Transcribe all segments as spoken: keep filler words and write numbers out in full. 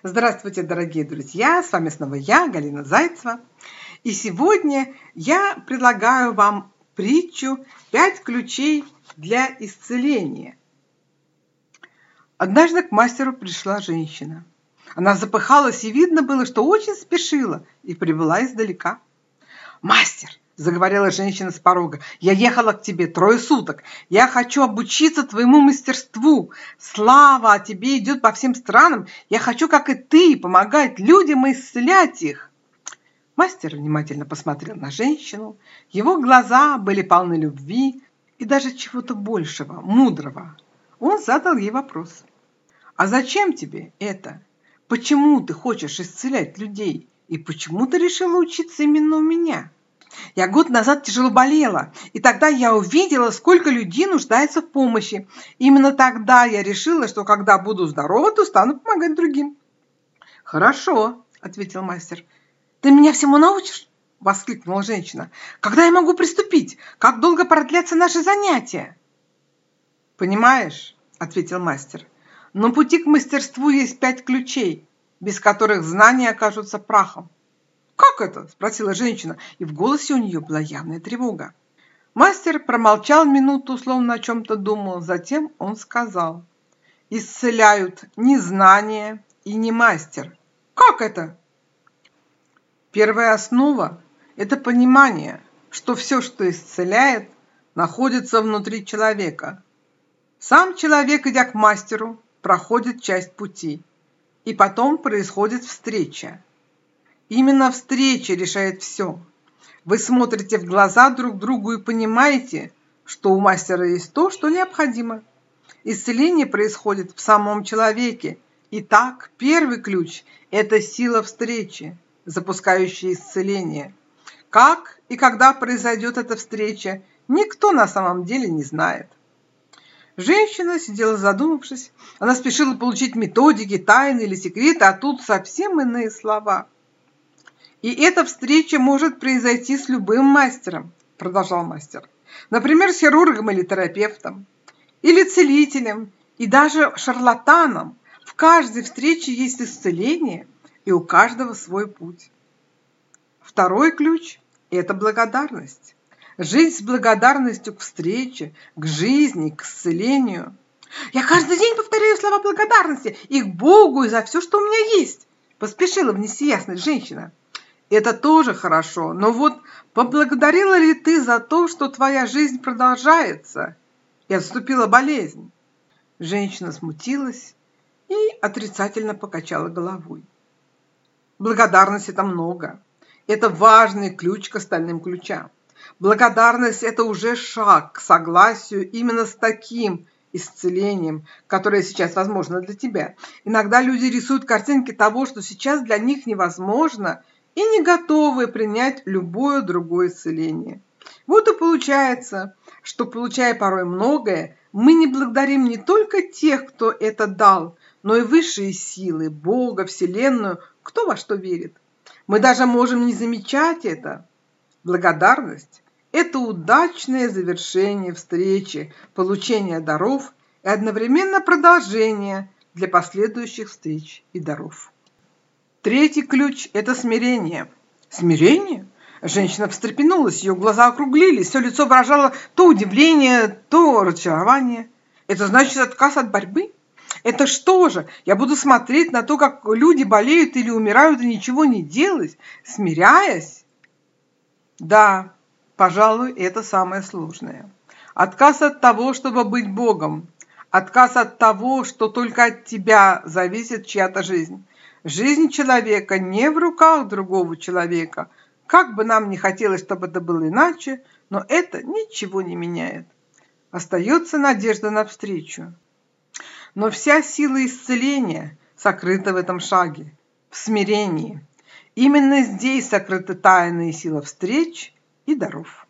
Здравствуйте, дорогие друзья! С вами снова я, Галина Зайцева. И сегодня я предлагаю вам притчу «Пять ключей для исцеления». Однажды к мастеру пришла женщина. Она запыхалась, и видно было, что очень спешила, и прибыла издалека. «Мастер!» — заговорила женщина с порога. «Я ехала к тебе трое суток. Я хочу обучиться твоему мастерству. Слава о тебе идет по всем странам. Я хочу, как и ты, помогать людям и исцелять их». Мастер внимательно посмотрел на женщину. Его глаза были полны любви и даже чего-то большего, мудрого. Он задал ей вопрос. «А зачем тебе это? Почему ты хочешь исцелять людей? И почему ты решила учиться именно у меня?» «Я год назад тяжело болела, и тогда я увидела, сколько людей нуждается в помощи. Именно тогда я решила, что когда буду здорова, то стану помогать другим». «Хорошо», — ответил мастер. «Ты меня всему научишь?» — воскликнула женщина. «Когда я могу приступить? Как долго продлятся наши занятия?» «Понимаешь», — ответил мастер, — «на пути к мастерству есть пять ключей, без которых знания окажутся прахом». «Как это?» – спросила женщина, и в голосе у нее была явная тревога. Мастер промолчал минуту, словно о чем-то думал. Затем он сказал: «Исцеляют не знания и не мастер». «Как это?» Первая основа – это понимание, что все, что исцеляет, находится внутри человека. Сам человек, идя к мастеру, проходит часть пути, и потом происходит встреча. Именно встреча решает все. Вы смотрите в глаза друг другу и понимаете, что у мастера есть то, что необходимо. Исцеление происходит в самом человеке. Итак, первый ключ – это сила встречи, запускающая исцеление. Как и когда произойдет эта встреча, никто на самом деле не знает. Женщина сидела задумавшись. Она спешила получить методики, тайны или секреты, а тут совсем иные слова. «И эта встреча может произойти с любым мастером», – продолжал мастер. «Например, с хирургом или терапевтом, или целителем, и даже шарлатаном. В каждой встрече есть исцеление, и у каждого свой путь». Второй ключ – это благодарность. Жить с благодарностью к встрече, к жизни, к исцелению. «Я каждый день повторяю слова благодарности и к Богу, и за все, что у меня есть», – поспешила внести ясность женщина. Это тоже хорошо, но вот поблагодарила ли ты за то, что твоя жизнь продолжается, и отступила болезнь? Женщина смутилась и отрицательно покачала головой. Благодарность – это много. Это важный ключ к остальным ключам. Благодарность – это уже шаг к согласию именно с таким исцелением, которое сейчас возможно для тебя. Иногда люди рисуют картинки того, что сейчас для них невозможно, и не готовы принять любое другое исцеление. Вот и получается, что, получая порой многое, мы не благодарим не только тех, кто это дал, но и высшие силы, Бога, Вселенную, кто во что верит. Мы даже можем не замечать это. Благодарность – это удачное завершение встречи, получение даров и одновременно продолжение для последующих встреч и даров. Третий ключ – это смирение. Смирение? Женщина встрепенулась, ее глаза округлились, все лицо выражало то удивление, то разочарование. Это значит отказ от борьбы? Это что же? Я буду смотреть на то, как люди болеют или умирают, и ничего не делать, смиряясь? Да, пожалуй, это самое сложное. Отказ от того, чтобы быть Богом. Отказ от того, что только от тебя зависит чья-то жизнь. Жизнь человека не в руках другого человека. Как бы нам ни хотелось, чтобы это было иначе, но это ничего не меняет. Остается надежда на встречу. Но вся сила исцеления сокрыта в этом шаге, в смирении. Именно здесь сокрыта тайная сила встреч и даров.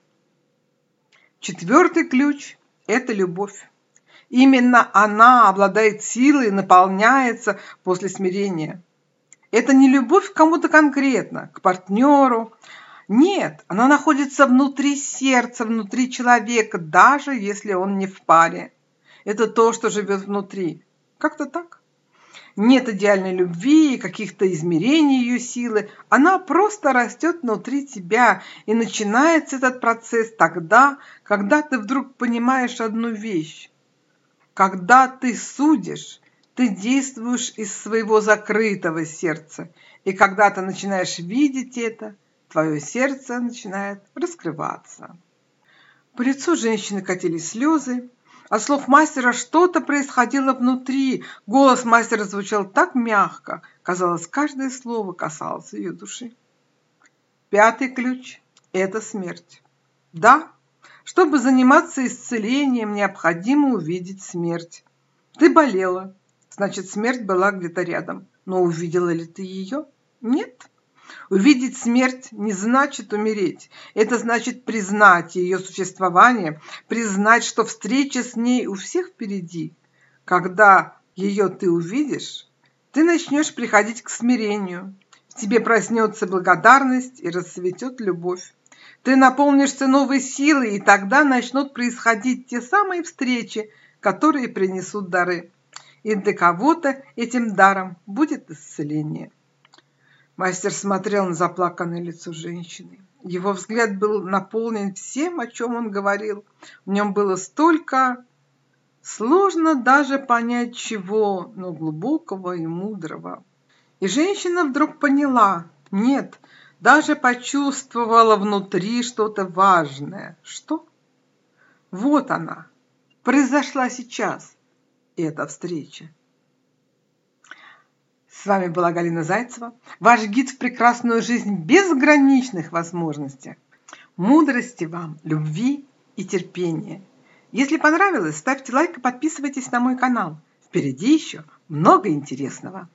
Четвертый ключ – это любовь. Именно она обладает силой и наполняется после смирения. Это не любовь к кому-то конкретно, к партнеру. Нет, она находится внутри сердца, внутри человека, даже если он не в паре. Это то, что живет внутри. Как-то так. Нет идеальной любви и каких-то измерений ее силы. Она просто растет внутри тебя. И начинается этот процесс тогда, когда ты вдруг понимаешь одну вещь. Когда ты судишь, ты действуешь из своего закрытого сердца. И когда ты начинаешь видеть это, твое сердце начинает раскрываться. По лицу женщины катились слезы. От слов мастера что-то происходило внутри. Голос мастера звучал так мягко. Казалось, каждое слово касалось ее души. Пятый ключ – это смерть. Да, чтобы заниматься исцелением, необходимо увидеть смерть. Ты болела, значит, смерть была где-то рядом. Но увидела ли ты ее? Нет. Увидеть смерть не значит умереть. Это значит признать ее существование, признать, что встреча с ней у всех впереди. Когда ее ты увидишь, ты начнешь приходить к смирению. В тебе проснется благодарность и расцветет любовь. Ты наполнишься новой силой, и тогда начнут происходить те самые встречи, которые принесут дары. И для кого-то этим даром будет исцеление. Мастер смотрел на заплаканное лицо женщины. Его взгляд был наполнен всем, о чем он говорил. В нем было столько, сложно даже понять чего, но глубокого и мудрого. И женщина вдруг поняла, нет, даже почувствовала внутри что-то важное. Что? Вот она, произошла сейчас эта встреча. С вами была Галина Зайцева, ваш гид в прекрасную жизнь безграничных возможностей. Мудрости вам, любви и терпения. Если понравилось, ставьте лайк и подписывайтесь на мой канал. Впереди еще много интересного.